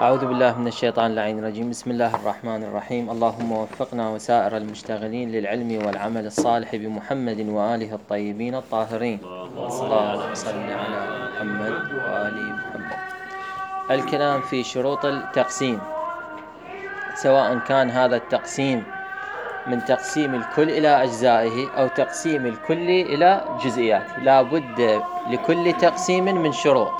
أعوذ بالله من الشيطان اللعين الرجيم. بسم الله الرحمن الرحيم. اللهم وفقنا وسائر المشتغلين للعلم والعمل الصالح بمحمد وآله الطيبين الطاهرين. اللهم صل على محمد وآل محمد. الكلام في شروط التقسيم، سواء كان هذا التقسيم من تقسيم الكل إلى أجزائه أو تقسيم الكل إلى جزئياته، لا بد لكل تقسيم من شروط.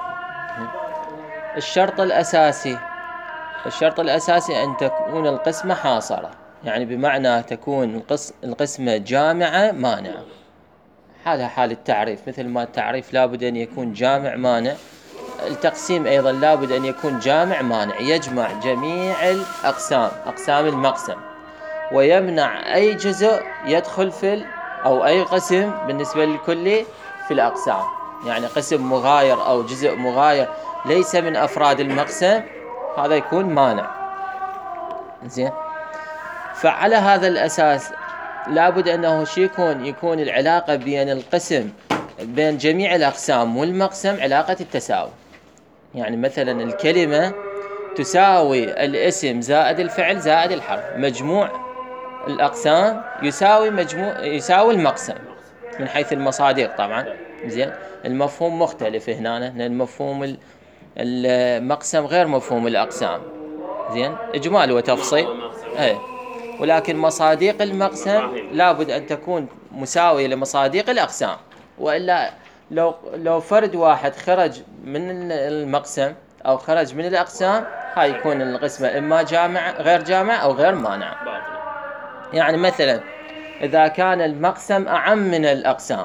الشرط الأساسي أن تكون القسمة حاصرة، يعني بمعنى تكون القسمة جامعة مانعة، حالها حال التعريف. مثل ما التعريف لابد أن يكون جامع مانع، التقسيم أيضا لابد أن يكون جامع مانع، يجمع جميع أقسام المقسم، ويمنع أي جزء يدخل أو أي قسم بالنسبة للكل في الأقسام. يعني قسم مغاير أو جزء مغاير ليس من أفراد المقسم، هذا يكون مانع. زين، فعلى هذا الأساس لابد أنه يكون العلاقة بين القسم، بين جميع الأقسام والمقسم، علاقة التساوي. يعني مثلا الكلمة تساوي الاسم زائد الفعل زائد الحرف، مجموع الأقسام يساوي المقسم من حيث المصادق طبعا. زين، المفهوم مختلف هنا، لأن مفهوم المقسم غير مفهوم الأقسام. زين، إجمال وتفصيل. ولكن مصادق المقسم لابد أن تكون مساوية لمصادق الأقسام، وإلا لو فرد واحد خرج من المقسم أو خرج من الأقسام، هاي يكون القسمة إما غير جامع أو غير مانع. يعني مثلا إذا كان المقسم أعم من الأقسام،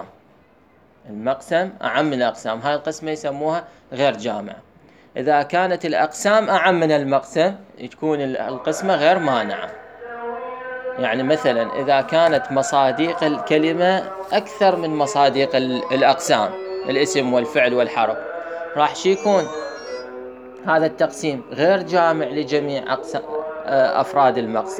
هاي القسمة يسموها غير جامعة. إذا كانت الأقسام أعم من المقسم، تكون القسمة غير مانعة. يعني مثلا إذا كانت مصادق الكلمة أكثر من مصادق الأقسام، الاسم والفعل والحرف، راح يكون هذا التقسيم غير جامع لجميع أفراد المقسم.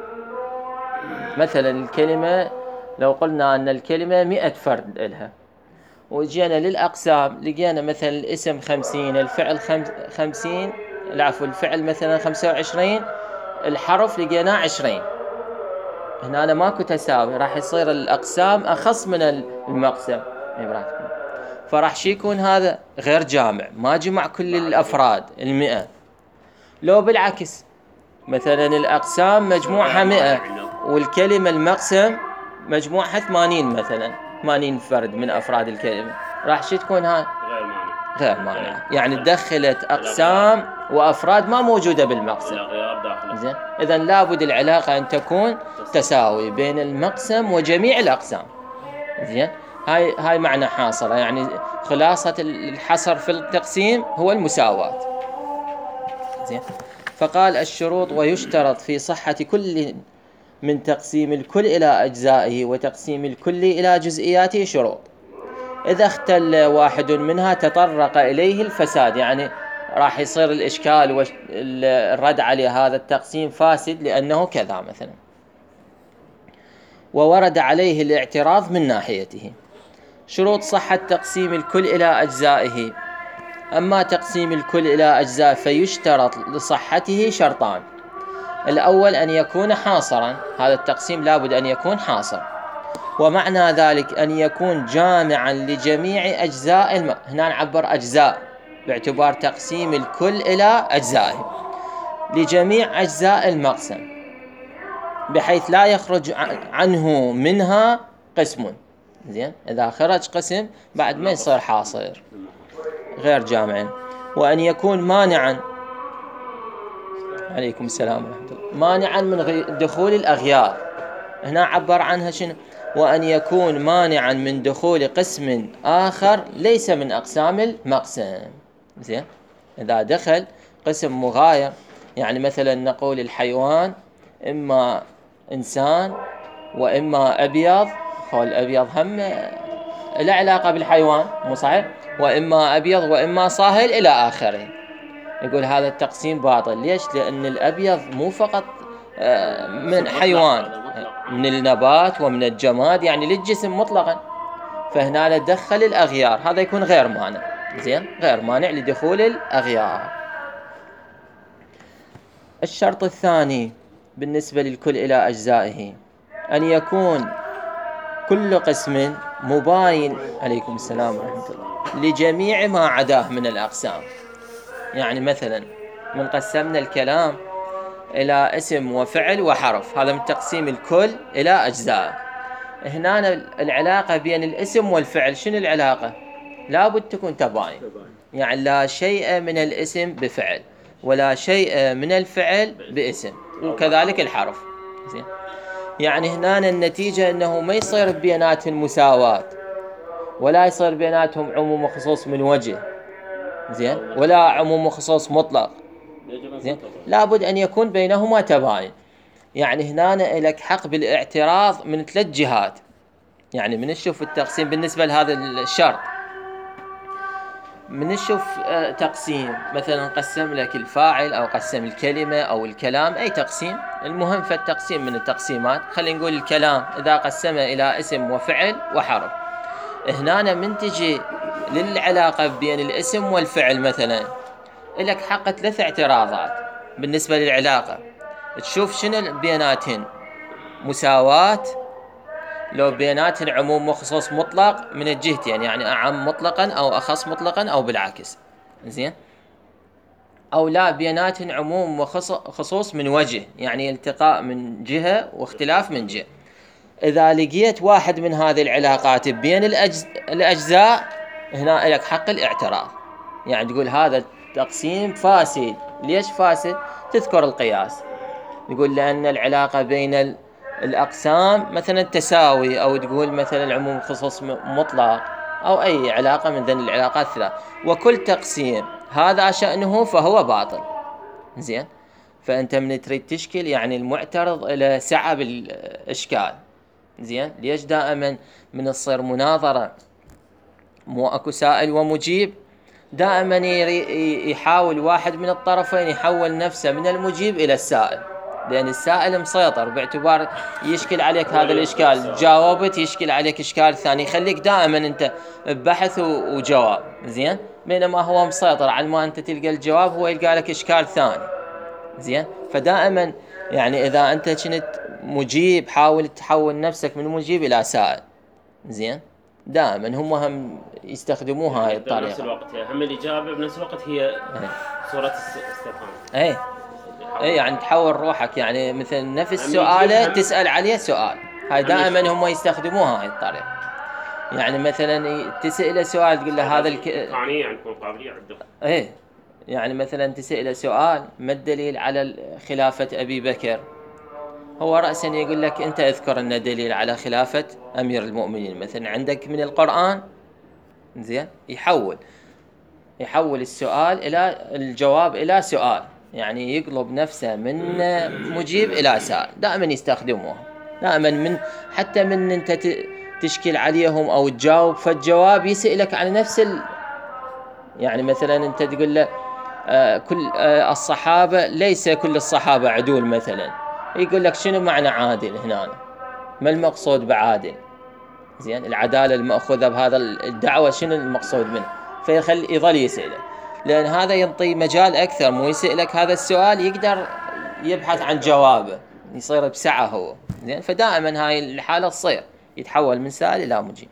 مثلا الكلمة، لو قلنا أن الكلمة 100 فرد لها، وجينا للأقسام لقينا مثلا الاسم 50، الفعل 50، الفعل مثلا 25، الحرف لقيناه 20. هنا أنا ماكو تساوي، راح يصير الأقسام أخص من المقسم، فراح يكون هذا غير جامع، ما جمع كل الأفراد 100. لو بالعكس، مثلا الأقسام مجموعها 100 والكلمة المقسم مجموعها 80، مثلا 80 فرد من أفراد الكلمة، راح تكون هاي غير مانعة. يعني دخلت أقسام وأفراد ما موجودة بالمقسم. زين، إذن لابد العلاقة أن تكون تساوي بين المقسم وجميع الأقسام. زين، هاي معنى حاصرة، يعني خلاصة الحصر في التقسيم هو المساواة. زين، فقال الشروط: ويشترط في صحة كل من تقسيم الكل إلى أجزائه وتقسيم الكل إلى جزئياته شروط، إذا اختل واحد منها تطرق إليه الفساد. يعني راح يصير الإشكال والرد عليه هذا التقسيم فاسد لأنه كذا مثلا، وورد عليه الاعتراض من ناحيته. شروط صحة تقسيم الكل إلى أجزائه: أما تقسيم الكل إلى أجزاء فيشترط لصحته شرطان: الأول أن يكون حاصرا، هذا التقسيم لابد أن يكون حاصر، ومعنى ذلك أن يكون جامعا لجميع أجزاء هنا نعبر أجزاء باعتبار تقسيم الكل إلى أجزائه، لجميع أجزاء المقسم، بحيث لا يخرج عنه منها قسم. زين، إذا خرج قسم بعد ما يصير حاصر، غير جامع. وأن يكون مانعا، عليكم السلام ورحمة الله، مانعا من دخول الأغيار. هنا عبر عنها شنو؟ وأن يكون مانعا من دخول قسم آخر ليس من أقسام المقسم. زين، إذا دخل قسم مغاير، يعني مثلا نقول الحيوان إما إنسان وإما أبيض، الأبيض هم لا علاقة بالحيوان، مو صحيح؟ وإما أبيض وإما صاهل إلى آخره، يقول هذا التقسيم باطل. ليش؟ لأن الأبيض مو فقط من حيوان، من النبات ومن الجماد، يعني للجسم مطلقا، فهنا ندخل الأغيار، هذا يكون غير مانع. زين، غير مانع لدخول الأغيار. الشرط الثاني بالنسبة للكل إلى أجزائه أن يكون كل قسم مباين، عليكم السلام ورحمة الله، لجميع ما عداه من الأقسام. يعني مثلا من قسمنا الكلام إلى اسم وفعل وحرف، هذا من تقسيم الكل إلى أجزاء. هنا العلاقة بين الاسم والفعل شنو العلاقة؟ لابد تكون تباين، يعني لا شيء من الاسم بفعل ولا شيء من الفعل باسم، وكذلك الحرف. زين، يعني هنا النتيجة أنه ما يصير بيناتهم مساواة، ولا يصير بيناتهم عموم وخصوص من وجه، زين، ولا عموم وخصوص مطلق، زين، لابد أن يكون بينهما تباين. يعني هنا لك حق بالاعتراض من 3 جهات. يعني من نشوف التقسيم بالنسبة لهذا الشرط، من نشوف تقسيم مثلا قسم لك الفاعل أو قسم الكلمة أو الكلام، أي تقسيم، المهم في التقسيم من التقسيمات، خلينا نقول الكلام إذا قسمه إلى اسم وفعل وحرف، هنا من تجي للعلاقة بين الاسم والفعل مثلا لك حق 3 اعتراضات بالنسبة للعلاقة. تشوف شنو بيناتهن مساواة، لو بيناتهن عموم وخصوص مطلق من الجهتين، يعني أعم مطلقا أو أخص مطلقا أو بالعكس، زين، أو لا بيناتهن عموم وخصوص من وجه، يعني التقاء من جهة واختلاف من جهة. إذا لقيت واحد من هذه العلاقات بين الأجزاء، هنا لك حق الاعتراض، يعني تقول هذا التقسيم فاسد. ليش فاسد؟ تذكر القياس، يقول لأن العلاقة بين الأقسام مثلا تساوي، أو تقول مثلا العموم خصوص مطلق، أو أي علاقة من ذن العلاقات الثلاث، وكل تقسيم هذا شأنه فهو باطل. زين، فأنت من تريد تشكل يعني المعترض إلى سعة بالإشكال. زين، ليش دائما من تصير مناظرة مو أكو سائل ومجيب، دائما يحاول واحد من الطرفين يحول نفسه من المجيب إلى السائل، لأن السائل مسيطر باعتبار يشكل عليك هذا الإشكال، جاوبت يشكل عليك إشكال ثاني، يخليك دائما أنت ببحث وجواب. زين، بينما هو مسيطر على ما أنت تلقى الجواب، هو يلقى لك إشكال ثاني. زين، فدائما يعني إذا أنت كنت مجيب حاول تحول نفسك من مجيب إلى سائل. زين، دائما هم يستخدموها هاي الطريقة. بنفس الوقت هم الإجابة بنفس الوقت هي صورة استفهام. اي يعني تحول روحك، يعني مثل نفس سؤاله تسأل عليه سؤال، هاي دائما هم يستخدموها هاي الطريقة. يعني مثلا تسأله سؤال تقول له هذا قانونية، يعني تكون قابلية عندهم. ايه، يعني مثلا تسأله سؤال ما الدليل على خلافة أبي بكر، هو رأسا يقول لك أنت اذكر أن دليل على خلافة أمير المؤمنين مثلا عندك من القرآن. زين، يحول السؤال إلى الجواب إلى سؤال، يعني يقلب نفسه من مجيب إلى سائل، دائما يستخدموها. دائما من حتى من أنت تشكل عليهم أو تجاوب، فالجواب يسألك عن نفس يعني مثلا أنت تقول له كل الصحابة، ليس كل الصحابة عدول مثلا، يقول لك شنو معنى عادل هنا، ما المقصود بعادل؟ زين، العدالة المأخوذة بهذا الدعوة شنو المقصود منه؟ يظل يسألك، لأن هذا ينطي مجال أكثر، مو يسألك هذا السؤال يقدر يبحث عن جوابه، يصير بسعة هو. زين، فدائما هاي الحالة تصير يتحول من سائل إلى مجيب.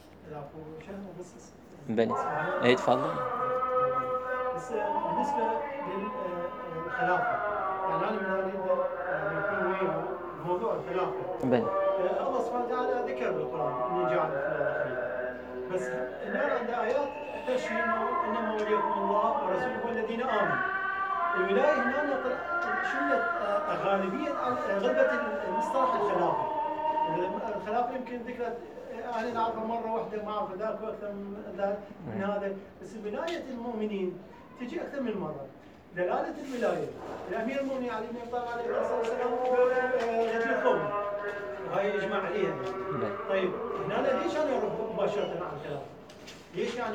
بني ايه تفضل. بس بالنسبة للخلافة، يعني أنا من أريد يكون وياه موضوع الخلافة. بني الله سبحانه وتعالى ذكر بالقرآن إن جعل خليفة، بس هنا عند آيات تشير إنما وليكم الله ورسوله والذين آمنوا. الولاية هنا شملت غالبية غلبة المصطلح الخلافة. الخلافة يمكن ذكرت أنا نعرفها مرة واحدة، ما أعرف ذاك وأكثر من هذا، بس ولاية المؤمنين تجي أكثر من مرة. دلالة الولاية الأمير المؤمنين علي بن أبي طالب عليه الصلاة والسلام رجل قوم، وهي يجمع عليها. طيب هنا ليش أنا أروح مباشرة على الخلافة؟ ليش يعني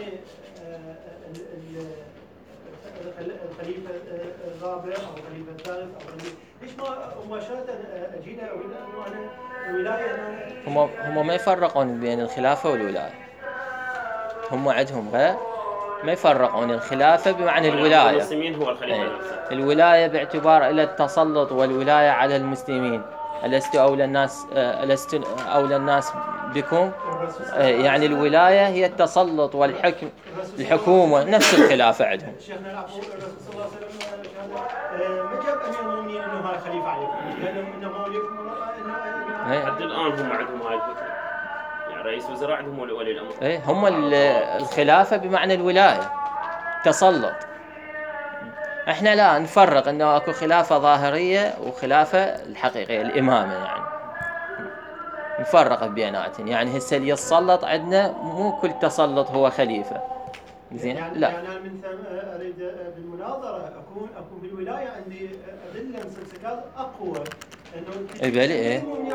الخليفة الرابع أو الخليفة الثالث أو الخليفة، ليش ما مباشرة أجينا وأنا الولاية؟ هم ما يفرقون بين الخلافة والولاية، هم عندهم غير ما يفرقون الخلافة بمعنى الولاية. المسلمين هو الخليفة نفسه. الولاية باعتبار إلى التسلط والولاية على المسلمين. ألست أولى الناس بكم؟ يعني الولاية هي التسلط والحكم، الحكومة نفس الخلافة عندهم. شيخنا العفو، الرسول صلى الله عليه وسلم ما جاب أمير المؤمنين إنه هاي خليفة عليكم، قال لهم إنما وليكم حتى الآن هم عندهم هاي الفكرة، يعني رئيس وزراء عندهم ولي الأمر. هم الخلافة بمعنى الولاية، تسلط. احنا لا نفرق انه اكو خلافة ظاهرية وخلافة الحقيقية، الامامة يعني نفرق بيناتهم. يعني هسه اللي يتسلط عندنا مو كل تسلط هو خليفة، زين؟ يعني لا. يعني انا من ثم اريد بالمناظرة اكون بالولاية عندي ادلة مسلسلات اقوى انه بلي يعني من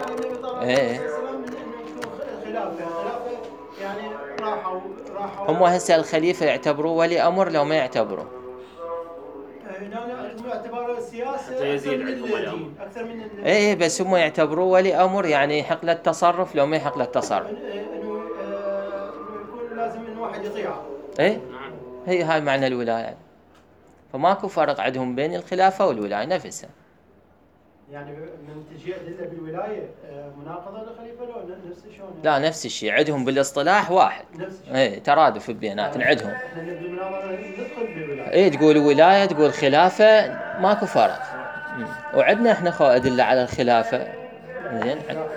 خلافة يعني راحوا هم هسه الخليفة يعتبروه ولي امر لو ما يعتبروه؟ هم اعتبار السياسة حتى يزيد عندهم ولي امر اكثر من بس هم يعتبروه ولي امر، يعني يحق له التصرف لو ما يحق له التصرف. انه يكون لازم ان واحد يطيعه. نعم. هاي معنى الولاية. فماكو فرق عندهم بين الخلافة والولاية نفسها. يعني من تجي أدلة بالولاية مناقضة للخليفة لو نفس شلون؟ لا نفس الشيء عندهم بالاصطلاح واحد. نفس الشيء. ترادف بيناتهم عندهم. احنا بالمناظرة ندخل بالولاية. تقول ولاية تقول خلافة، ماكو فرق. وعندنا احنا أدلة على الخلافة. زين.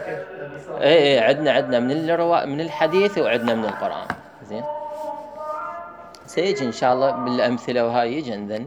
عندنا من الحديث وعندنا من القرآن. زين. سيجي ان شاء الله بالامثله وهاي يجي عندنا.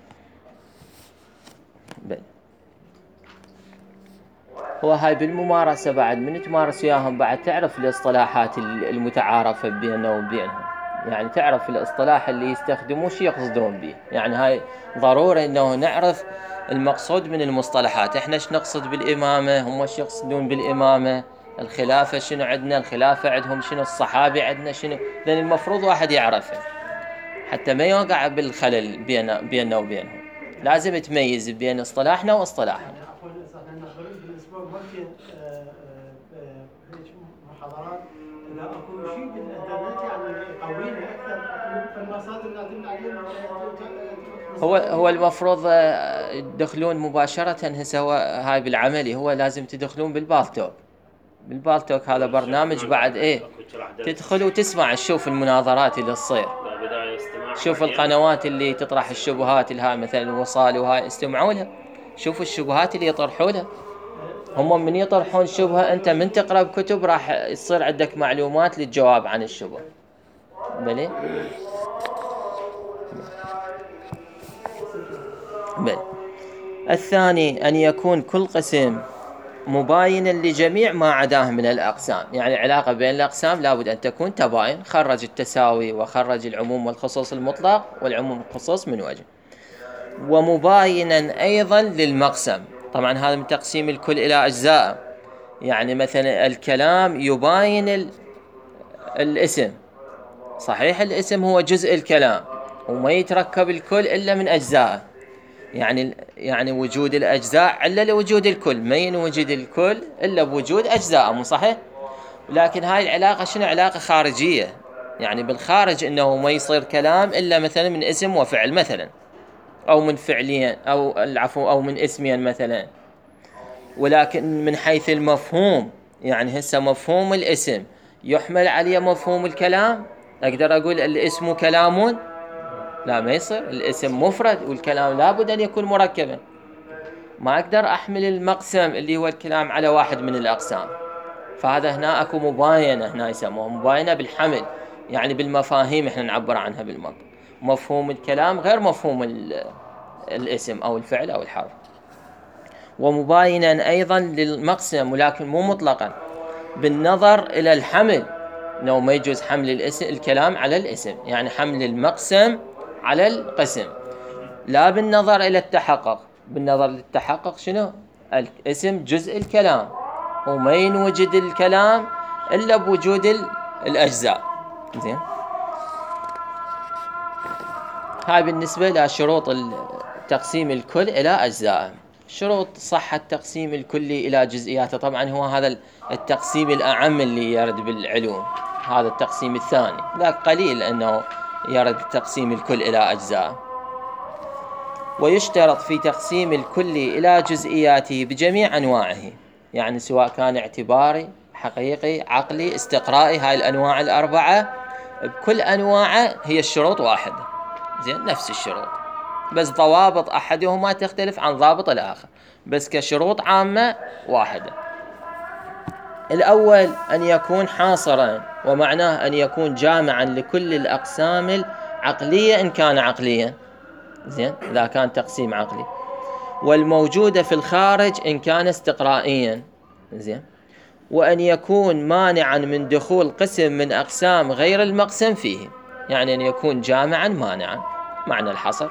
هو هاي بالممارسه بعد من تمارس وياهم بعد تعرف الاصطلاحات المتعارفه بيننا وبينهم. يعني تعرف الاصطلاح اللي يستخدموه شو يقصدون به. يعني هاي ضروري انه نعرف المقصود من المصطلحات. احنا ايش نقصد بالامامه، هم ايش يقصدون بالامامه، الخلافه شنو عندنا، الخلافه عندهم شنو، الصحابه عندنا شنو. لان المفروض واحد يعرفه حتى ما يوقع بالخلل بيننا وبينهم. لازم تميز بين اصطلاحنا واصطلاحهم. عفوا احنا نحضر بالاسبوع ممكن محاضرات اذا اكو شيء بالانترنت يعني يقوينا اكثر فالمصادر اللي نعتمد عليها. هو المفروض تدخلون مباشرة. هسه هو هاي بالعملي هو لازم تدخلون بالبالتوك هذا برنامج بعد تدخل وتسمع تشوف المناظرات اللي تصير، شوف القنوات اللي تطرح الشبهات الها مثلا الوصال وهاي استمعوا لها، شوفوا الشبهات اللي يطرحونها. هم من يطرحون شبهة انت من تقرأ بكتب راح يصير عندك معلومات للجواب عن الشبهة. بلي الثاني أن يكون كل قسم مباينا لجميع ما عداه من الأقسام. يعني علاقة بين الأقسام لابد أن تكون تباين، خرج التساوي وخرج العموم والخصوص المطلق والعموم والخصوص من وجه. ومباينا أيضا للمقسم. طبعا هذا من تقسيم الكل إلى أجزاء. يعني مثلا الكلام يباين الاسم، صحيح الاسم هو جزء الكلام وما يتركب الكل إلا من أجزاء. يعني وجود الأجزاء علة لوجود الكل، ما ينوجد الكل إلا بوجود أجزاء، مو صحيح؟ لكن هاي العلاقة شنو؟ علاقة خارجية. يعني بالخارج إنه ما يصير كلام إلا مثلا من اسم وفعل مثلا، أو من فعلين أو من اسمين مثلا. ولكن من حيث المفهوم، يعني هسه مفهوم الاسم يحمل عليه مفهوم الكلام. أقدر أقول الاسم كلام؟ لا، ما يصير. الاسم مفرد والكلام لابد أن يكون مركبا. ما أقدر أحمل المقسم اللي هو الكلام على واحد من الأقسام. فهذا هنا أكو مباينة، هنا يسموها مباينة بالحمل، يعني بالمفاهيم احنا نعبر عنها بالمنطق. مفهوم الكلام غير مفهوم الاسم أو الفعل أو الحرف. ومباينا أيضا للمقسم، ولكن مو مطلقا، بالنظر إلى الحمل، إنه ما يجوز حمل الكلام على الاسم، يعني حمل المقسم على القسم. لا بالنظر إلى التحقق. بالنظر للتحقق شنو؟ الاسم جزء الكلام وما ينوجد الكلام إلا بوجود الأجزاء. زين. هاي بالنسبة لشروط تقسيم الكل إلى أجزاء. شروط صحة تقسيم الكلي إلى جزئياته، طبعا هو هذا التقسيم الأعم اللي يرد بالعلوم، هذا التقسيم الثاني. ذاك قليل أنه يرد تقسيم الكل إلى أجزاء. ويشترط في تقسيم الكل إلى جزئياته بجميع أنواعه، يعني سواء كان اعتباري، حقيقي، عقلي، استقرائي، هاي الأنواع الأربعة بكل أنواعه هي الشروط واحدة، زين، نفس الشروط، بس ضوابط أحدهما تختلف عن ضابط الآخر، بس كشروط عامة واحدة. الأول أن يكون حاصرا، ومعناه أن يكون جامعا لكل الأقسام العقلية إن كان عقليا، زين، إذا كان تقسيم عقلي، والموجودة في الخارج إن كان استقرائيا، زين، وأن يكون مانعا من دخول قسم من أقسام غير المقسم فيه، يعني أن يكون جامعا مانعا، معنى الحصر.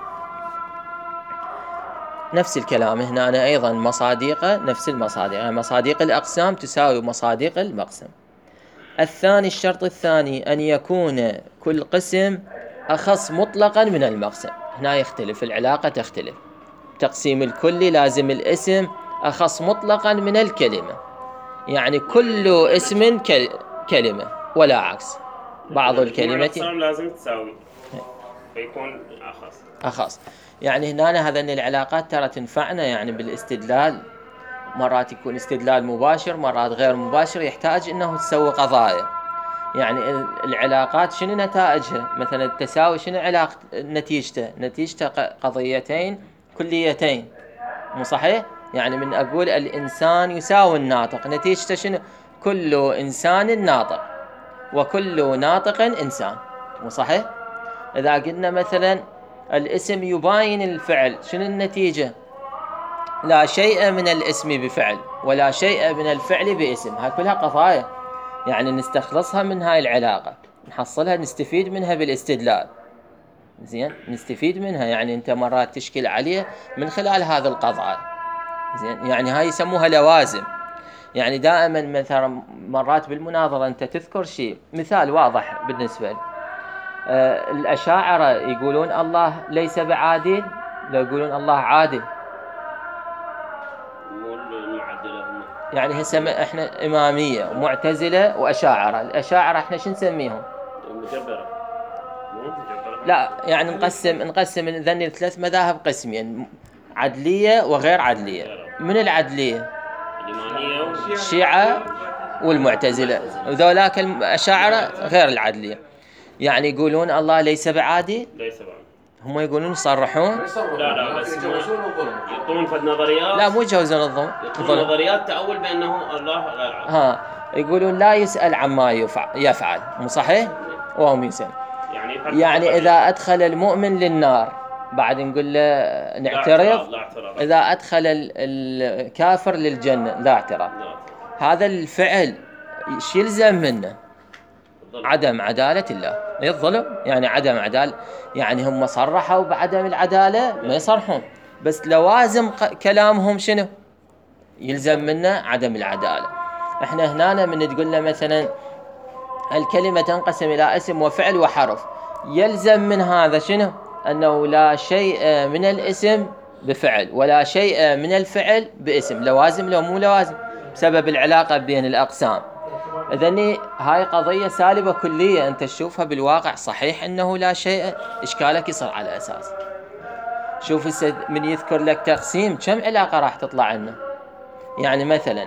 نفس الكلام هنا أنا أيضا مصادقة نفس المصادق، يعني مصادق الأقسام تساوي مصادق المقسم. الثاني، الشرط الثاني أن يكون كل قسم أخص مطلقا من المقسم. هنا يختلف العلاقة، تختلف. تقسيم الكلي لازم الاسم أخص مطلقا من الكلمة، يعني كل اسم كلمة ولا عكس. بعض الكلمة الأقسام لازم تساوي فيكون أخص. يعني هنا هذين العلاقات ترى تنفعنا يعني بالاستدلال، مرات يكون استدلال مباشر، مرات غير مباشر، يحتاج انه تسوي قضايا. يعني العلاقات شنو نتائجها؟ مثلا التساوي شنو علاقة نتيجته قضيتين كليتين، مو صحيح؟ يعني من اقول الانسان يساوي الناطق، نتيجته شنو؟ كل انسان ناطق وكل ناطق انسان، مو صحيح؟ اذا قلنا مثلا الاسم يباين الفعل، شنو النتيجة؟ لا شيء من الاسم بفعل ولا شيء من الفعل باسم. هاي كلها قضايا يعني نستخلصها من هاي العلاقة، نحصلها، نستفيد منها بالاستدلال، زين، نستفيد منها. يعني انت مرات تشكل عليه من خلال هذا القضاء، زين، يعني هاي يسموها لوازم. يعني دائما مثلا مرات بالمناظرة انت تذكر شيء، مثال واضح بالنسبة لي، الأشاعرة يقولون الله ليس بعادل، لو يقولون الله عادل، يعني هسه احنا إمامية ومعتزلة وأشاعرة. الأشاعرة احنا شو نسميهم؟ مجبرة. لا، يعني نقسم ذني الثلاث مذاهب قسمين، عدلية وغير عدلية. من العدلية؟ الإمامية الشيعة والمعتزلة، وذولاك الأشاعرة غير العدلية. يعني يقولون الله ليس بعادل، هم يقولون يصرحون لا بس يعطون فد نظريات، لا مو يجوزون الظلم، يعطون نظريات تأول بأنه الله غير عادل. يقولون لا يسأل عما يفعل، مو صحيح؟ وهم يسأل. يعني إذا أدخل المؤمن للنار بعد نقول له نعترض، إذا أدخل الكافر للجنة لا اعتراض. هذا الفعل ايش يلزم منه؟ عدم عدالة الله، الظلم، يعني عدم عدالة. يعني هم صرحوا بعدم العدالة؟ ما يصرحون، بس لوازم كلامهم شنو؟ يلزم منه عدم العدالة. احنا هنا من تقول له مثلا الكلمة تنقسم إلى اسم وفعل وحرف، يلزم من هذا شنو؟ أنه لا شيء من الاسم بفعل ولا شيء من الفعل باسم. لوازم لو مو لوازم بسبب العلاقة بين الأقسام. إذن هاي قضية سالبة كلية، أنت تشوفها بالواقع صحيح أنه لا شيء، إشكالك يصير على أساس. شوف من يذكر لك تقسيم كم علاقة راح تطلع لنا. يعني مثلا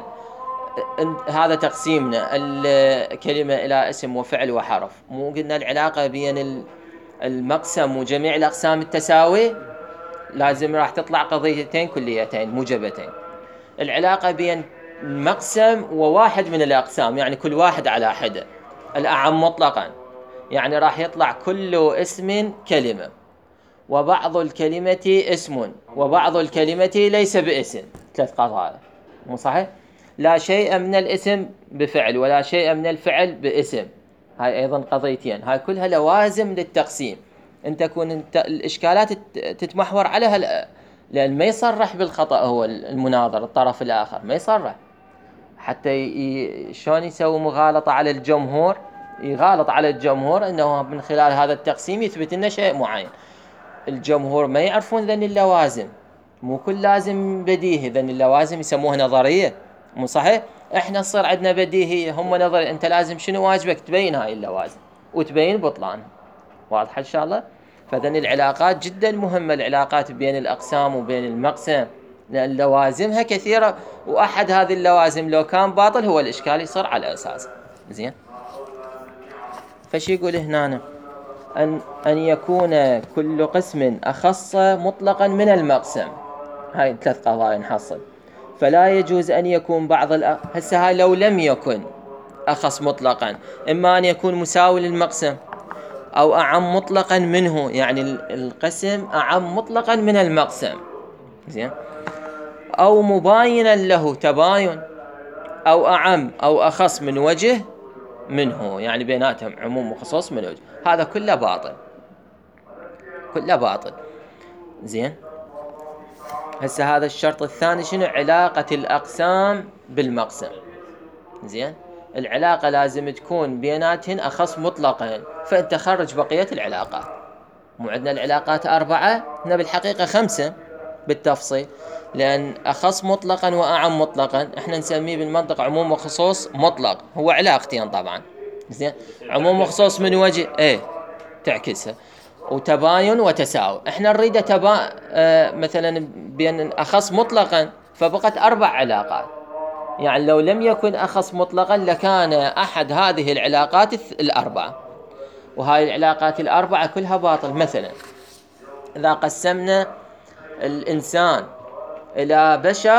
هذا تقسيمنا الكلمة إلى اسم وفعل وحرف، مو قلنا العلاقة بين المقسم وجميع الأقسام التساوي؟ لازم راح تطلع قضيتين كليتين موجبتين. العلاقة بين المقسم وواحد من الأقسام، يعني كل واحد على حدة، الأعم مطلقا، يعني راح يطلع كل اسم كلمة، وبعض الكلمة اسم، وبعض الكلمة ليس باسم. ثلاث قضايا، مو صحيح؟ لا شيء من الاسم بفعل ولا شيء من الفعل باسم، هاي أيضا قضيتين. هاي كلها لوازم للتقسيم. أن تكون الإشكالات تتمحور عليها، لأن ما يصرح بالخطأ هو المناظر، الطرف الآخر ما يصرح، حتى شلون يسوي مغالطة على الجمهور، يغالط على الجمهور أنه من خلال هذا التقسيم يثبت لنا شيء معين. الجمهور ما يعرفون ذن اللوازم، مو كل لازم بديهي، ذن اللوازم يسموها نظرية، مو صحيح؟ احنا صار عندنا بديهية، هم نظري. انت لازم شنو واجبك؟ تبين هاي اللوازم وتبين بطلان، واضحة إن شاء الله. فإذن العلاقات جدا مهمة، العلاقات بين الأقسام وبين المقسم، لأن لوازمها كثيرة، وأحد هذه اللوازم لو كان باطل هو الإشكال يصير على أساس. زين، فش يقول هنا؟ أن يكون كل قسم أخص مطلقا من المقسم. هاي 3 قضايا نحصل. فلا يجوز أن يكون بعض هسه هاي لو لم يكن أخص مطلقا، إما أن يكون مساوي للمقسم أو أعم مطلقا منه، يعني القسم أعم مطلقا من المقسم، زين، أو مباينا له تباين، أو أعم أو أخص من وجه منه، يعني بيناتهم عموم وخصوص من وجه. هذا كله باطل، كله باطل. زين، هسه هذا الشرط الثاني شنو؟ علاقة الأقسام بالمقسم. زين، العلاقة لازم تكون بيناتهن أخص مطلقا، فأنت خرج بقية العلاقات. مو عندنا العلاقات 4، هنا بالحقيقة 5 بالتفصيل، لأن أخص مطلقا وأعم مطلقا احنا نسميه بالمنطق عموم وخصوص مطلق، هو علاقتين طبعا. زين، عموم وخصوص من وجه تعكسها، وتباين وتساوي. احنا نريد مثلا بين أخص مطلقا، فبقت 4 علاقات. يعني لو لم يكن أخص مطلقا لكان أحد هذه العلاقات 4، وهاي العلاقات 4 كلها باطل. مثلا إذا قسمنا الإنسان إلى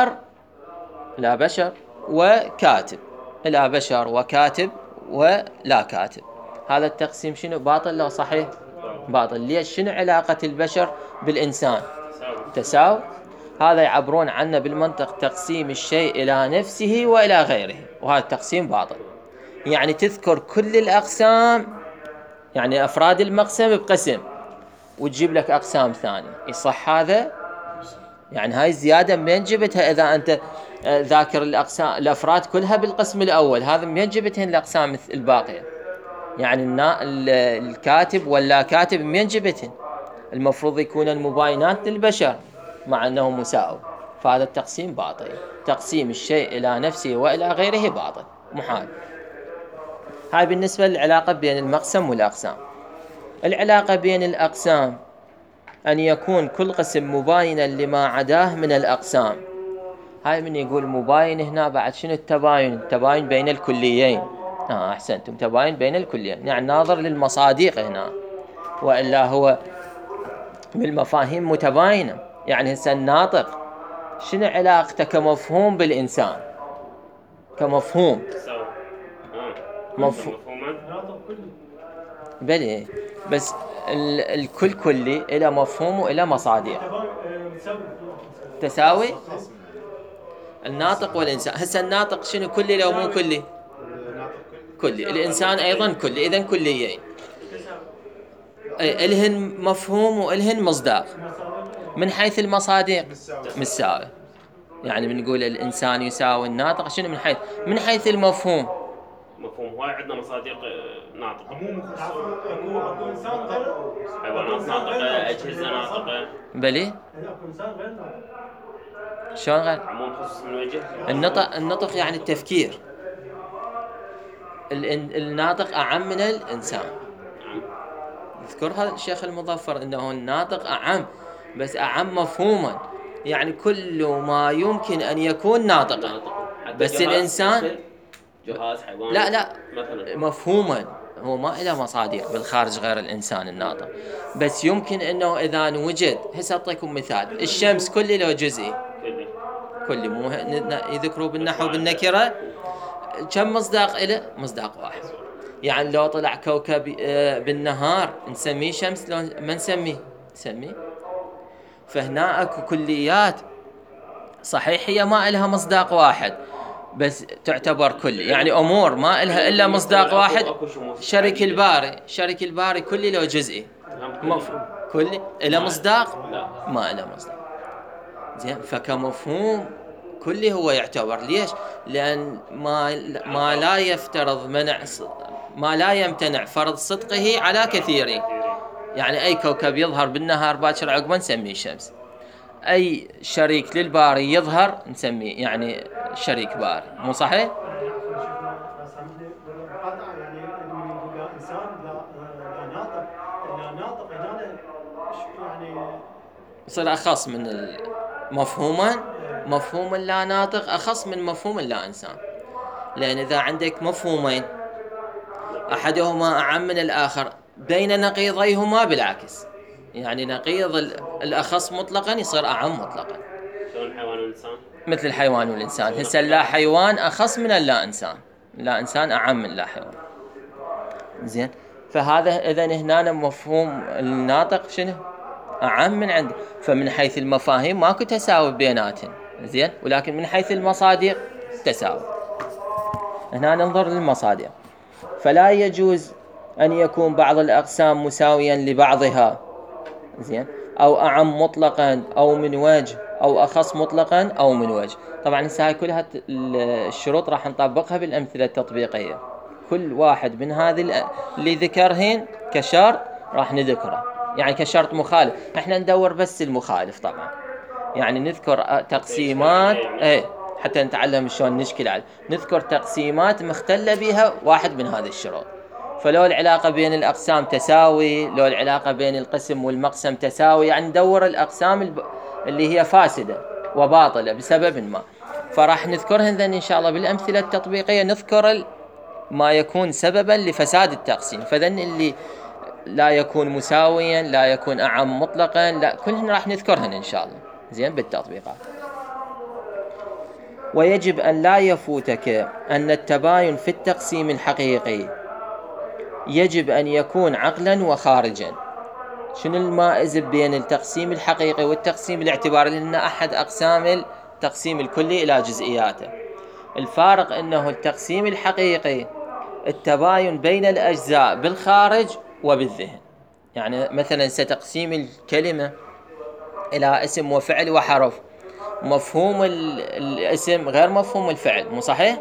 بشر وكاتب، إلى بشر وكاتب ولا كاتب، هذا التقسيم شنو؟ باطل لو صحيح؟ باطل. ليش؟ شنو علاقة البشر بالإنسان؟ تساوي. هذا يعبرون عنه بالمنطق تقسيم الشيء إلى نفسه وإلى غيره، وهذا التقسيم باطل. يعني تذكر كل الأقسام، يعني أفراد المقسم بقسم، وتجيب لك أقسام ثانية، يصح هذا؟ يعني هاي زيادة من جبتها إذا أنت ذاكر الأفراد كلها بالقسم الأول، هذا من جبتهن الأقسام الباقية؟ يعني الكاتب ولا كاتب من جبتهن؟ المفروض يكون المباينات للبشر مع أنه مساوي، فهذا التقسيم باطل. تقسيم الشيء إلى نفسه وإلى غيره باطل، محال. هاي بالنسبة للعلاقة بين المقسم والأقسام. العلاقة بين الأقسام أن يكون كل قسم مباينا لما عداه من الأقسام. هاي من يقول مباين هنا بعد شنو التباين؟ التباين بين الكليين. أحسنتم، تباين بين الكليين، يعني ناظر للمصادق هنا، وإلا هو بالمفاهيم متباينة. يعني هسه الناطق شنو علاقته كمفهوم بالإنسان؟ كمفهوم مفهوما بلي، بس الكل كلي إلى مفهوم وإلى مصادق. تساوي الناطق والإنسان. هسه الناطق شنو؟ كلي لو مو كلي؟ كلي. الإنسان أيضا كلي، إذن كليين، إلهن مفهوم وإلهن مصداق. من حيث المصادق مساوي. يعني بنقول الإنسان يساوي الناطق شنو؟ من حيث المفهوم. مفهوم هاي عندنا مصادق ناطقة، اكو انسان غير حيوانات ناطقة، أجهزة ناطقة. بلي اكو انسان غير ناطق. شلون غير؟ عموم خصوص من وجه. النطق يعني التفكير. الناطق أعم من الإنسان. اذكر هذا الشيخ المظفر أنه الناطق أعم، بس أعم مفهوما، يعني كل ما يمكن أن يكون ناطقا. بس الإنسان جهاز حيوان لا مثلا مفهوما، هو ما إله مصادق بالخارج غير الإنسان الناطق، بس يمكن أنه إذا وجد. هسه أعطيكم مثال، الشمس كل له جزئي، كل مو يذكروا بالنحو بالنكرة كم مصداق إله؟ مصداق واحد. يعني لو طلع كوكب بالنهار نسميه شمس، لو ما نسميه. فهنا اكو كليات صحيح هي ما إلها مصداق واحد، بس تعتبر كل، يعني أمور ما إلها إلا مصداق واحد. شرك الباري كل له جزئي، كل إله مصداق؟ ما إله مصداق. زين، فكمفهوم كلي هو يعتبر. ليش؟ لأن ما لا يفترض ما لا يمتنع فرض صدقه على كثير. يعني أي كوكب يظهر بالنهار باكر عقبه نسميه شمس، أي شريك للباري يظهر نسميه يعني شريك باري، مو صحيح؟ يعني انسان لا ناطق، يصير أخص من مفهوما، مفهوم اللا ناطق أخص من مفهوم اللا إنسان، لأن إذا عندك مفهومين أحدهما أعم من الآخر بين نقيضيهما بالعكس، يعني نقيض الأخص مطلقا يصير أعم مطلقا. شلون الحيوان والإنسان؟ مثل الحيوان والإنسان، هسه اللا حيوان أخص من اللا إنسان، لا إنسان أعم من لا حيوان. زين، فهذا إذن هنا مفهوم الناطق شنو؟ أعم من عنده. فمن حيث المفاهيم ماكو تساوي بيناتهم، زين، ولكن من حيث المصادر تساوي. هنا ننظر للمصادر، فلا يجوز أن يكون بعض الأقسام مساويا لبعضها، زين، أو أعم مطلقا أو من وجه، أو أخص مطلقا أو من وجه. طبعا هسه هاي كلها الشروط راح نطبقها بالأمثلة التطبيقية، كل واحد من هذه اللي ذكرهن كشرط راح نذكره، يعني كشرط مخالف احنا ندور بس المخالف طبعا، يعني نذكر تقسيمات حتى نتعلم شلون نشكل عليه، نذكر تقسيمات مختلة بها واحد من هذه الشروط. فلو العلاقة بين الأقسام تساوي، لو العلاقة بين القسم والمقسم تساوي، يعني ندور الأقسام اللي هي فاسدة وباطلة بسبب ما، فراح نذكرهن إن شاء الله بالأمثلة التطبيقية، نذكر ما يكون سببا لفساد التقسيم. فذن اللي لا يكون مساويا، لا يكون أعم مطلقا، لا، كلهن راح نذكرهن إن شاء الله زين بالتطبيقات. ويجب أن لا يفوتك أن التباين في التقسيم الحقيقي يجب أن يكون عقلا وخارجا. شنو المائز بين التقسيم الحقيقي والتقسيم الاعتباري؟ لأن أحد أقسام التقسيم الكلي إلى جزئياته. الفارق أنه التقسيم الحقيقي التباين بين الأجزاء بالخارج وبالذهن، يعني مثلا ستقسيم الكلمة إلى اسم وفعل وحرف، مفهوم الاسم غير مفهوم الفعل، مو صحيح؟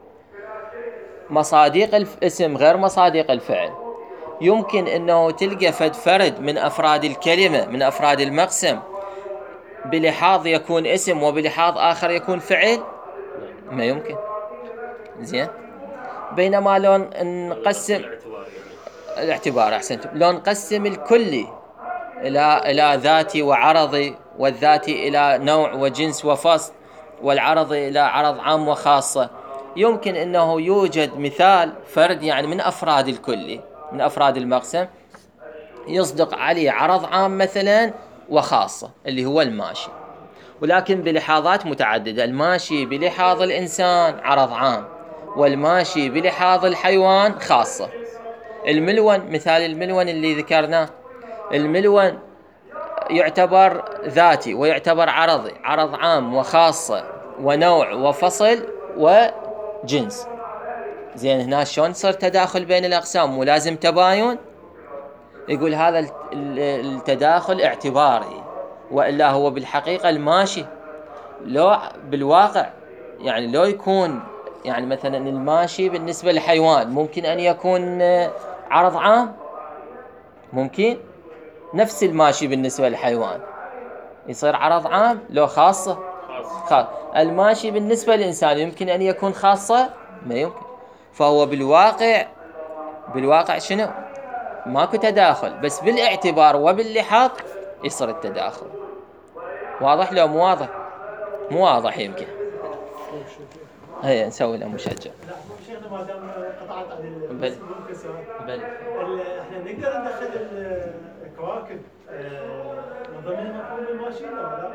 مصادق الاسم غير مصادق الفعل. يمكن أنه تلقى فرد من أفراد الكلمة من أفراد المقسم بلحاظ يكون اسم وبلحاظ آخر يكون فعل؟ ما يمكن. زين، بينما لو نقسم الاعتبار، أحسنت، لو نقسم الكلي إلى ذاتي وعرضي، والذاتي إلى نوع وجنس وفصل، والعرضي إلى عرض عام وخاصة، يمكن أنه يوجد مثال فرد يعني من أفراد الكلي من أفراد المقسم يصدق عليه عرض عام مثلا وخاصة اللي هو الماشي، ولكن بلحاظات متعددة. الماشي بلحاظ الإنسان عرض عام، والماشي بلحاظ الحيوان خاصة. الملون، مثال الملون اللي ذكرناه، الملون يعتبر ذاتي ويعتبر عرضي، عرض عام وخاصة ونوع وفصل وجنس. زين، هنا شلون صار تداخل بين الأقسام؟ مو لازم تباين؟ يقول هذا التداخل اعتباري، وإلا هو بالحقيقة الماشي لو بالواقع يعني لو يكون يعني مثلا الماشي بالنسبة للحيوان ممكن أن يكون عرض عام، ممكن نفس الماشي بالنسبة للحيوان يصير عرض عام لو خاصة. الماشي بالنسبة للإنسان يمكن أن يكون خاصة؟ ما يمكن. فهو بالواقع شنو؟ ماكو تداخل، بس بالاعتبار وباللحاظ يصير التداخل. واضح لو مو واضح؟ مو واضح يمكن. هيا نسوي له مشجع. لا شيخنا ما دام قطعت عن بل احنا نقدر ندخل الكواكب من ضمن مفهوم الماشي ولا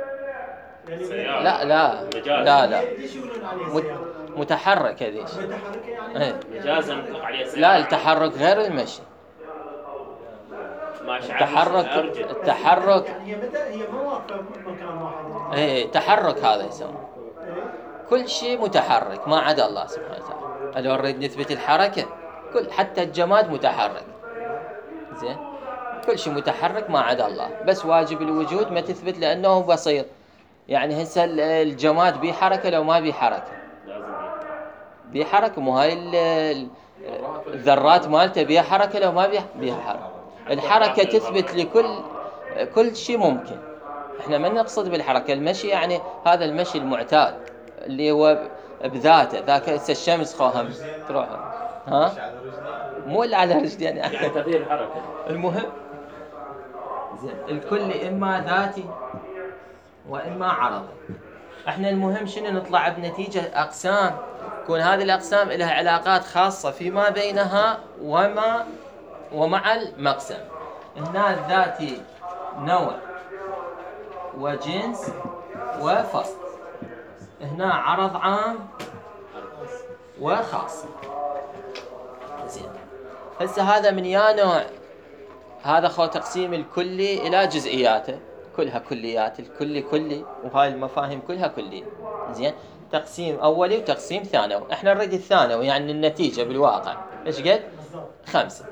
لا؟ لا ليش يقولون عليه سيارة؟ متحرك هذيش. متحركة يعني؟ مجازا نطلق عليه سيارة. لا، التحرك غير المشي. التحرك يعني هي ما واقفة مكان واحد. تحرك هذا يسمى. كل شيء متحرك ما عدا الله سبحانه وتعالى. لو نريد نثبت الحركة، حتى الجماد متحرك. زين، كل شيء متحرك ما عدا الله، بس واجب الوجود ما تثبت لأنه بصير. يعني هسه الجماد بيه حركة لو ما بيه حركة؟ بيه حركة. مو هاي الذرات مالته بيه حركة لو ما بيه حركة؟ الحركة تثبت كل شيء ممكن. احنا ما نقصد بالحركة المشي، يعني هذا المشي المعتاد اللي هو بذاته، ذاك الشمس خوهم تروح مو اللي على رجلي يعني تغيير الحركة. المهم زين الكل إما ذاتي وإما عرضي. احنا المهم شنو نطلع بنتيجة أقسام، تكون هذه الأقسام لها علاقات خاصة فيما بينها ومع المقسم. هنا الذاتي نوع وجنس وفصل، هنا عرض عام وخاص. زين هسه هذا من يا نوع، هذا خو تقسيم الكلي إلى جزئياته، كلها كليات، الكلي كلي وهاي المفاهيم كلها كلية. زين تقسيم أولي وتقسيم ثانوي. احنا نريد الثانوي يعني النتيجة بالواقع ايش قد؟ 5.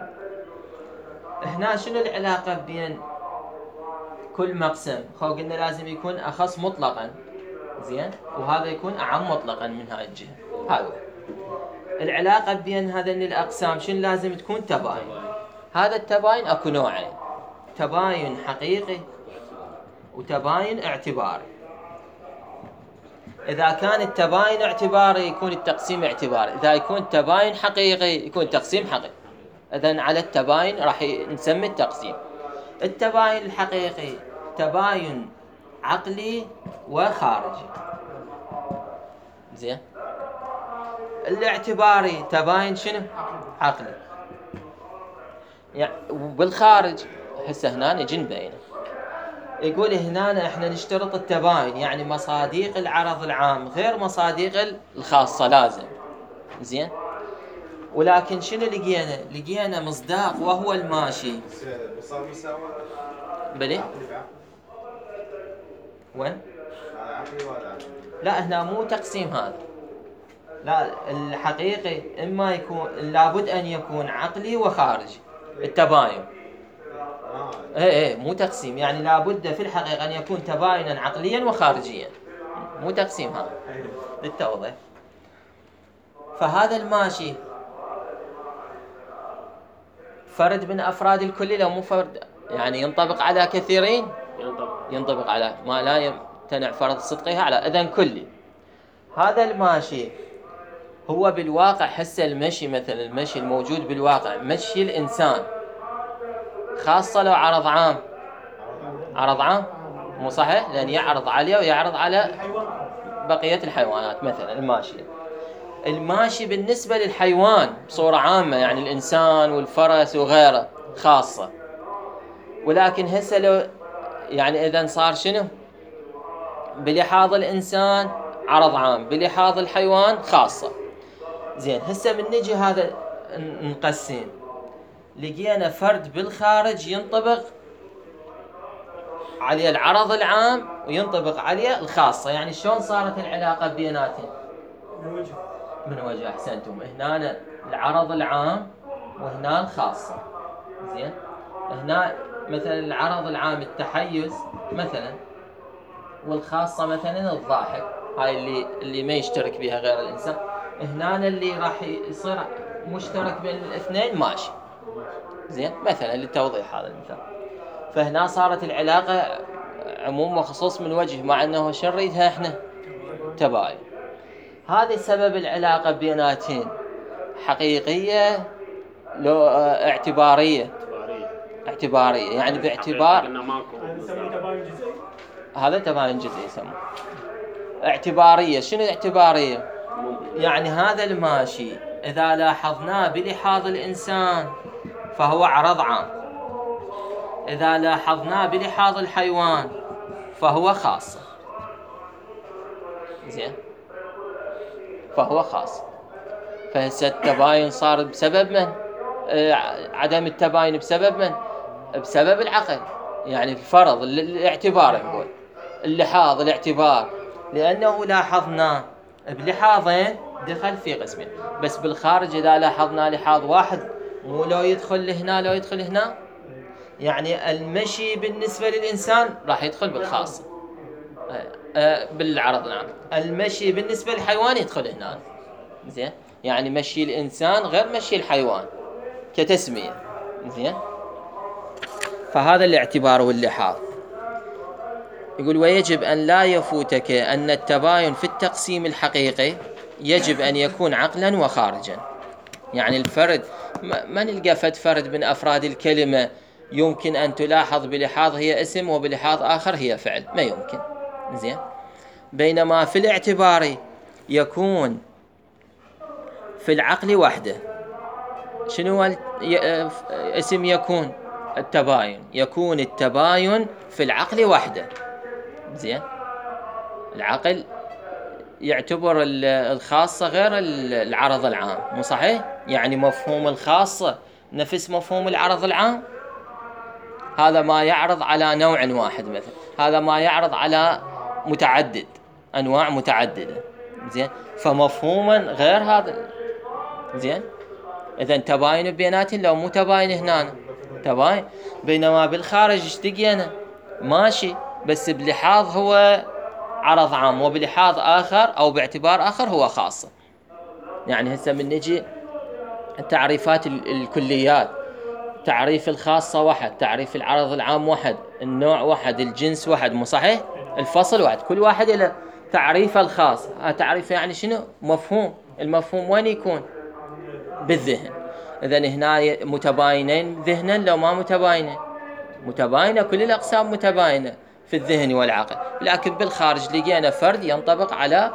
هنا شنو العلاقة بين كل مقسم؟ خو قلنا لازم يكون أخص مطلقا، زين، وهذا يكون أعم مطلقا من هاي الجهة. هذا العلاقة بين هذين الأقسام شنو لازم تكون؟ تباين. هذا التباين أكو نوعين، تباين حقيقي وتباين اعتباري. إذا كان التباين اعتباري يكون التقسيم اعتباري، إذا يكون التباين حقيقي يكون التقسيم حقيقي. إذن على التباين راح نسمي التقسيم. التباين الحقيقي تباين عقلي وخارجي، زين. الاعتباري تباين شنو؟ عقلي. يعني بالخارج هسه هنا نجي نبينه. يقول هنا احنا نشترط التباين، يعني مصاديق العرض العام غير مصاديق الخاصة لازم، زين. ولكن شنو لقينا مصداق وهو الماشي. بلي وين؟ لا هنا مو تقسيم هذا، لا الحقيقي إما يكون لابد أن يكون عقلي وخارجي التباين. ايه مو تقسيم، يعني لابد في الحقيقة أن يكون تباينا عقليا وخارجيا، مو تقسيم هذا للتوضيح. فهذا الماشي فرد من أفراد الكل لو مو فرد، يعني ينطبق على كثيرين، ينطبق على ما لا يمتنع فرض صدقها على إذن كلي. هذا الماشي هو بالواقع هسه المشي، مثلا المشي الموجود بالواقع مشي الإنسان خاصة لو عرض عام، عرض عام مو صحيح، لأن يعرض عليه ويعرض على بقية الحيوانات. مثلا الماشي بالنسبة للحيوان بصورة عامة، يعني الإنسان والفرس وغيره خاصة. ولكن هسه لو يعني إذن صار شنو؟ بلحاظ الإنسان عرض عام، بلحاظ الحيوان خاصة. زين هسه من نجي هذا نقسم، لقينا فرد بالخارج ينطبق عليه العرض العام وينطبق عليه الخاصة. يعني شلون صارت العلاقة بيناتهم؟ من وجه أحسنتم. هنا العرض العام وهنا الخاصة، زين. هنا مثلا العرض العام التحيز مثلا، والخاصة مثلا الضاحك، هاي اللي ما يشترك بها غير الإنسان. هنا اللي راح يصير مشترك بين الاثنين ماشي، زين، مثلا للتوضيح هذا المثال. فهنا صارت العلاقة عموم وخصوص من وجه، مع أنه شو نريدها إحنا؟ تباين. هذا سبب العلاقة بيناتين حقيقية لو اعتبارية. اعتبارية يعني باعتبار هذا تباين جزئي يسمى. اعتبارية شنو اعتبارية؟ يعني هذا الماشي إذا لاحظناه بلحاظ الإنسان فهو عرض عام، إذا لاحظناه بلحاظ الحيوان فهو خاص، زين، فهو خاص. فهسه التباين صار بسبب من؟ عدم التباين بسبب من؟ بسبب العقل، يعني الفرض الاعتبار، نقول اللحاظ الاعتبار، لأنه لاحظنا بلحاظين دخل في قسمين. بس بالخارج إذا لاحظنا لحاظ واحد مو لو يدخل هنا لو يدخل هنا، يعني المشي بالنسبة للإنسان راح يدخل بالخاص بالعرض العام، المشي بالنسبة للحيوان يدخل هنا، زين. يعني مشي الإنسان غير مشي الحيوان كتسمية، زين. فهذا الاعتبار واللحاظ. يقول ويجب أن لا يفوتك أن التباين في التقسيم الحقيقي يجب أن يكون عقلا وخارجا. يعني الفرد ما نلقى فرد من أفراد الكلمة يمكن أن تلاحظ بلحاظ هي اسم وبلحاظ آخر هي فعل، ما يمكن. زين. بينما في الاعتبار يكون في العقل وحده. شنو اسم يكون؟ التباين. يكون التباين في العقل وحده. زين. العقل يعتبر الخاصة غير العرض العام، مو صحيح؟ يعني مفهوم الخاصة نفس مفهوم العرض العام. هذا ما يعرض على نوع واحد مثلا، هذا ما يعرض على متعدد، أنواع متعددة. زين. فمفهوما غير هذا. زين. إذا تباين بيناتهم لو مو تباين هنا تباين. بينما بالخارج اشتقينا ماشي، بس بلحاظ هو عرض عام، وبلحاظ آخر أو باعتبار آخر هو خاصة. يعني هسه من نجي التعريفات الكليات، تعريف الخاصة واحد، تعريف العرض العام واحد، النوع واحد، الجنس واحد، مو صحيح؟ الفصل واحد، كل واحد له تعريف الخاص. تعريف يعني شنو؟ مفهوم. المفهوم وين يكون؟ بالذهن. إذن هنا متباينين ذهنا لو ما متباينة، متباينة، كل الأقسام متباينة في الذهن والعقل، لكن بالخارج لقينا فرد ينطبق على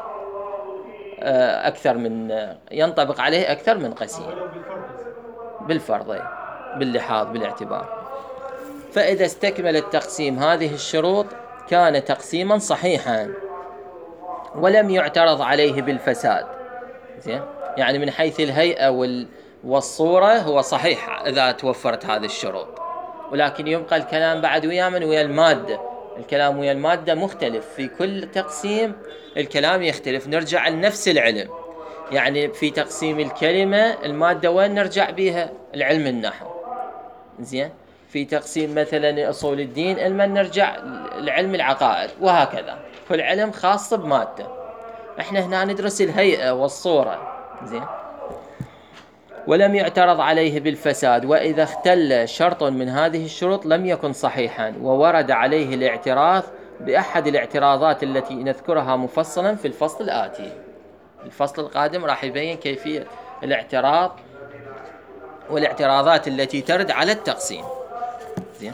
ينطبق عليه أكثر من قسيم بالفرض، باللحاظ، بالاعتبار. فإذا استكمل التقسيم هذه الشروط كان تقسيما صحيحا ولم يعترض عليه بالفساد. زين. يعني من حيث الهيئة والصورة هو صحيح إذا توفرت هذه الشروط، ولكن يبقى الكلام بعد ويا من؟ ويا المادة. الكلام ويا المادة مختلف، في كل تقسيم الكلام يختلف. نرجع لنفس العلم، يعني في تقسيم الكلمة المادة وين نرجع بيها؟ العلم النحو. زين. في تقسيم مثلا أصول الدين علما نرجع لعلم العقائد، وهكذا كل علم خاص بمادة. احنا هنا ندرس الهيئة والصورة. زين. ولم يعترض عليه بالفساد، وإذا اختل شرط من هذه الشروط لم يكن صحيحا، وورد عليه الاعتراض بأحد الاعتراضات التي نذكرها مفصلا في الفصل الآتي. الفصل القادم راح يبين كيفية الاعتراض والاعتراضات التي ترد على التقسيم. زين.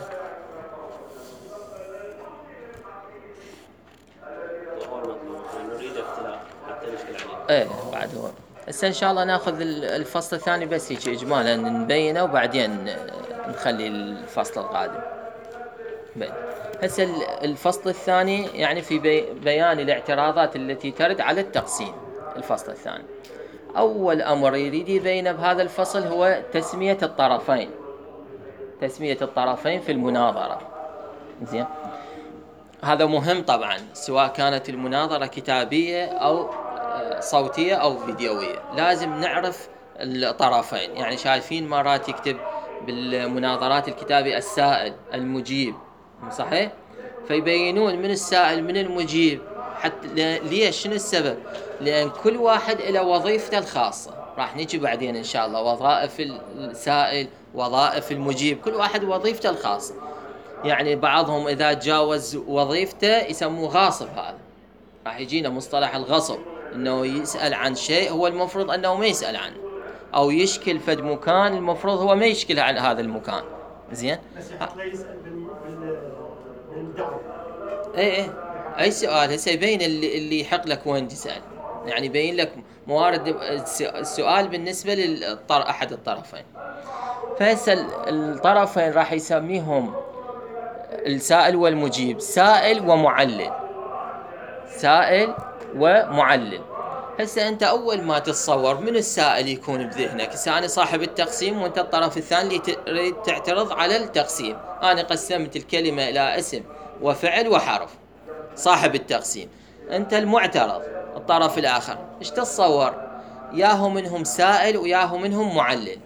نريد اختلاف حتى نشكل عليه. بعد هو هسه ان شاء الله ناخذ الفصل الثاني بس هيك اجمالا نبينه، وبعدين نخلي الفصل القادم. هسه الفصل الثاني يعني في بيان الاعتراضات التي ترد على التقسيم. الفصل الثاني اول امر يريد يبينه بهذا الفصل هو تسمية الطرفين، تسمية الطرفين في المناظرة. زين. هذا مهم طبعا، سواء كانت المناظرة كتابية أو صوتية أو فيديوية، لازم نعرف الطرفين. يعني شايفين مرات يكتب بالمناظرات الكتابية السائل المجيب، صحيح؟ فيبينون من السائل من المجيب. حتى ليش؟ شنو السبب؟ لأن كل واحد له وظيفته الخاصة، راح نيجي بعدين إن شاء الله وظائف السائل، وظائف المجيب، كل واحد وظيفته الخاصة. يعني بعضهم إذا تجاوز وظيفته يسموه غاصب. هذا راح يجينا مصطلح الغصب، إنه يسأل عن شيء هو المفروض أنه ما يسأل عنه، أو يشكل فد مكان المفروض هو ما يشكل عن هذا المكان. زين. بس لا يسأل بالدعوة. أي سؤال هسه يبين اللي يحق لك وين تسأل، يعني يبين لك موارد السؤال بالنسبة أحد الطرفين. فهسه الطرفين راح يسميهم السائل والمجيب، سائل ومعلل، سائل ومعلل. هسه أنت أول ما تتصور من السائل يكون بذهنك، أنا صاحب التقسيم وأنت الطرف الثاني اللي تريد تعترض على التقسيم. أنا قسمت الكلمة إلى اسم وفعل وحرف، صاحب التقسيم. أنت المعترض الطرف الآخر، إيش تتصور؟ ياهو منهم سائل وياهو منهم معلل.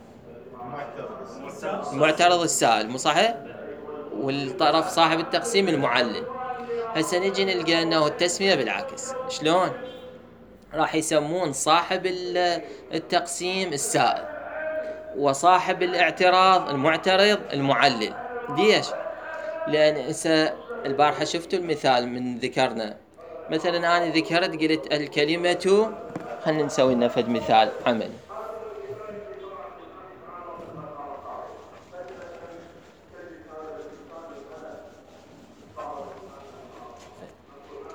المعترض السائل، مو صحيح؟ والطرف صاحب التقسيم المعلل. هسه نجي نلقى أنه التسمية بالعكس. شلون؟ راح يسمون صاحب التقسيم السائل، وصاحب الاعتراض المعترض المعلل. ليش؟ لأن هسه البارحة شفتوا المثال من ذكرنا، مثلا أنا ذكرت قلت الكلمة، خلنا نسوي لنا فد مثال عملي.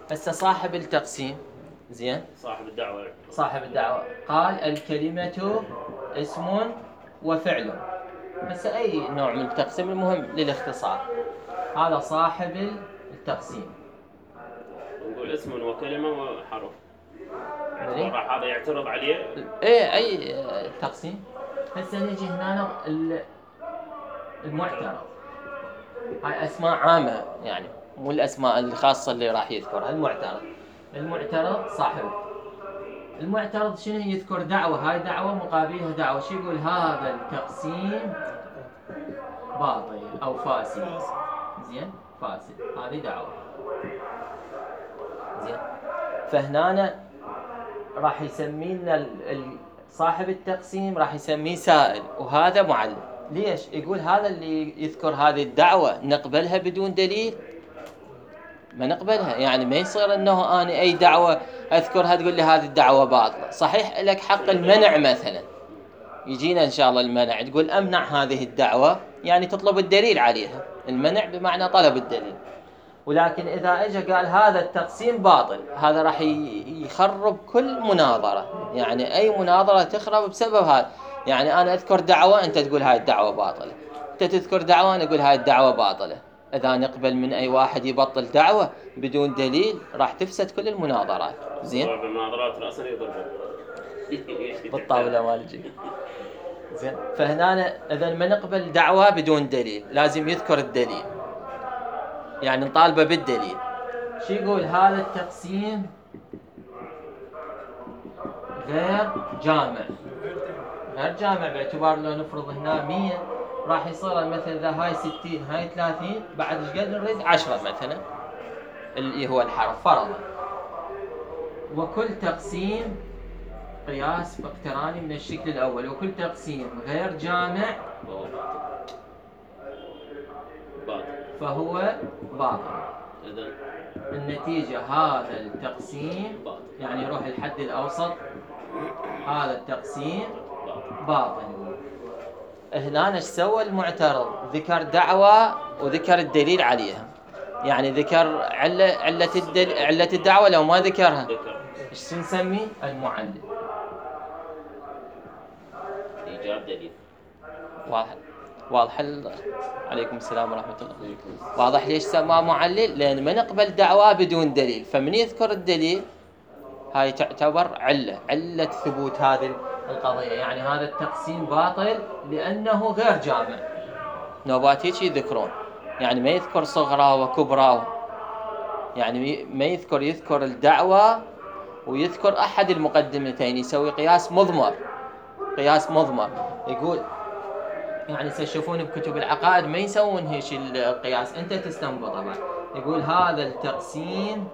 هسه صاحب التقسيم زين، صاحب الدعوة قال الكلمة اسم وفعل. هسه أي نوع من التقسيم، المهم للاختصار، هذا صاحب التقسيم. نقول اسم وكلمة وحرف. ملي؟ راح هذا يعترض عليه؟ ايه أي تقسيم. هسه نجي هنا المعترض، هاي أسماء عامة يعني مو الأسماء الخاصة اللي راح يذكرها. المعترض صاحب المعترض شنو يذكر؟ دعوة، هاي دعوة مقابلها دعوة. شو يقول؟ هذا التقسيم باطل أو فاسد. زين، فاسد، هذه دعوة. زين، فهنا راح يسمي لنا صاحب التقسيم راح يسميه سائل، وهذا معلل. ليش؟ يقول هذا اللي يذكر هذه الدعوة نقبلها بدون دليل؟ ما نقبلها. يعني ما يصير انه انا اي دعوة اذكرها تقول لي هذه الدعوة باطلة. صحيح لك حق المنع، مثلا يجينا ان شاء الله المنع، تقول امنع هذه الدعوة، يعني تطلب الدليل عليها. المنع بمعنى طلب الدليل. ولكن اذا اجى قال هذا التقسيم باطل، هذا راح يخرب كل مناظرة. يعني اي مناظرة تخرب بسبب هذا. يعني انا اذكر دعوة، انت تقول هاي الدعوة باطلة، انت تذكر دعوة، انا اقول هاي الدعوة باطلة. اذا نقبل من اي واحد يبطل دعوة بدون دليل راح تفسد كل المناظرات. زين، المناظرات راسا يضربون بالطاولة مالجي. زين، فهنا اذا ما نقبل دعوة بدون دليل لازم يذكر الدليل، يعني نطالبه بالدليل. شو يقول؟ هذا التقسيم غير جامع. غير جامع باعتبار لو نفرض هنا 100 راح يصير مثلا اذا هاي 60 هاي 30 بعد ايش قد نريد 10 مثلا اللي هو الحرف فرضا. وكل تقسيم قياس اقتراني من الشكل الاول، وكل تقسيم غير جامع فهو باطل. النتيجة هذا التقسيم يعني يروح الحد الأوسط، هذا التقسيم باطل. هنا ايش سوى المعترض؟ ذكر دعوة وذكر الدليل عليها. يعني ذكر علة الدعوة لو ما ذكرها ايش نسميه؟ المعلل. إيجاب دليل. واضح عليكم السلام ورحمة الله. واضح ليش سماه معلل؟ لأن ما نقبل دعوة بدون دليل، فمن يذكر الدليل هاي تعتبر علة ثبوت هذه القضية. يعني هذا التقسيم باطل لأنه غير جامع. نوبات هيك يذكرون، يعني ما يذكر صغرى وكبرى، يعني ما يذكر الدعوة ويذكر أحد المقدمتين، يسوي قياس مضمر. يقول يعني تشوفون بكتب العقائد ما يسوون هيك القياس، انت تستنبطه بعد. يقول هذا التقسيم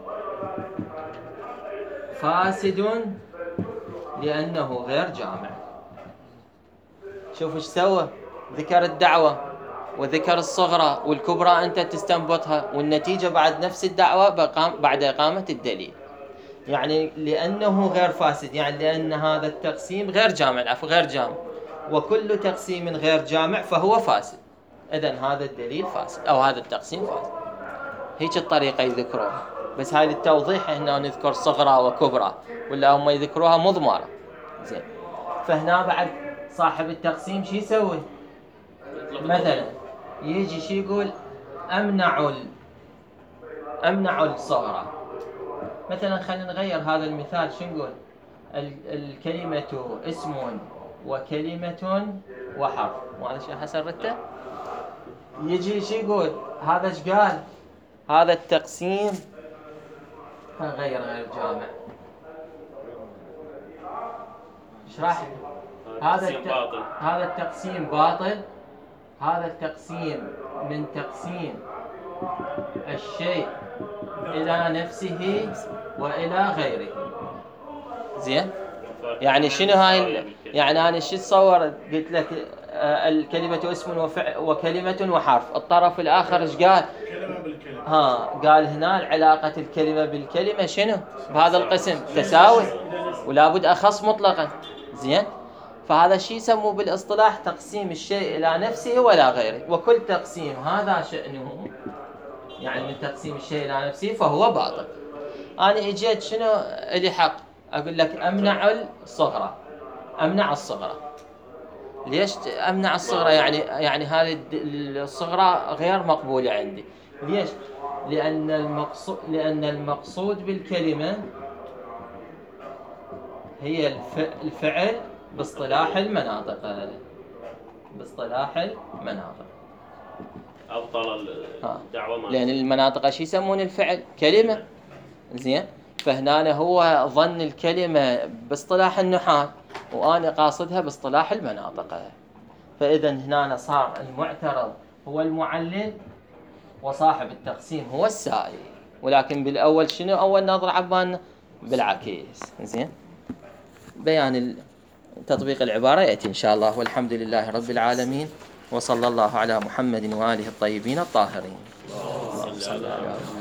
فاسد لأنه غير جامع. شوف ايش سوى؟ ذكر الدعوة وذكر الصغرى والكبرى انت تستنبطها، والنتيجة بعد نفس الدعوة بعد إقامة الدليل. يعني لأنه غير فاسد، يعني لأن هذا التقسيم غير جامع، غير جامع، وكل تقسيم غير جامع فهو فاسد. إذن هذا الدليل فاسد أو هذا التقسيم فاسد. هيك الطريقة يذكروها، بس هاي للتوضيح هنا نذكر صغرى وكبرى، ولا هم يذكروها مضمرة. زين، فهنا بعد صاحب التقسيم شو يسوي؟ مثلا يجي شو يقول؟ أمنع الصغرى. مثلا خلينا نغير هذا المثال. شو نقول؟ الكلمة اسم وكلمة وحرف. معلش يا حسن رته. يجي شو يقول؟ هذا ايش قال؟ هذا التقسيم غير جامع. ايش راح؟ هذا التقسيم باطل. هذا التقسيم من تقسيم الشيء إلى نفسه وإلى غيره. زين؟ يعني شنو هاي؟ يعني أنا شو تصور؟ قلت لك الكلمة اسم وكلمة وحرف. الطرف الآخر إيش قال؟ كلمة بالكلمة. قال هنا علاقة الكلمة بالكلمة شنو؟ بهذا القسم تساوي، ولا بد أخص مطلقا. زين؟ فهذا الشيء يسموه بالاصطلاح تقسيم الشيء إلى نفسه ولا غيره. وكل تقسيم هذا شأنه، يعني من تقسيم الشيء إلى نفسه فهو باطل. أنا إجيت شنو إلي حق أقول لك أمنع الصغرى، أمنع الصغرى. ليش أمنع الصغرى؟ يعني هذه الصغرى غير مقبولة عندي. ليش؟ لأن المقصود بالكلمة هي الفعل باصطلاح المناطق. باصطلاح المناطق أبطل الدعوة ما. لأن المناطق شو يسمون الفعل؟ كلمة. زين، فهنا هو ظن الكلمة باصطلاح النحاة وأنا قاصدها باصطلاح المناطق. فإذا هنا صار المعترض هو المعلل وصاحب التقسيم هو السائل. ولكن بالأول شنو أول نظرة عبان؟ بالعكس. زين، بيان تطبيق العبارة يأتي إن شاء الله. والحمد لله رب العالمين، وصلى الله على محمد وآله الطيبين الطاهرين. اللهم صل على محمد.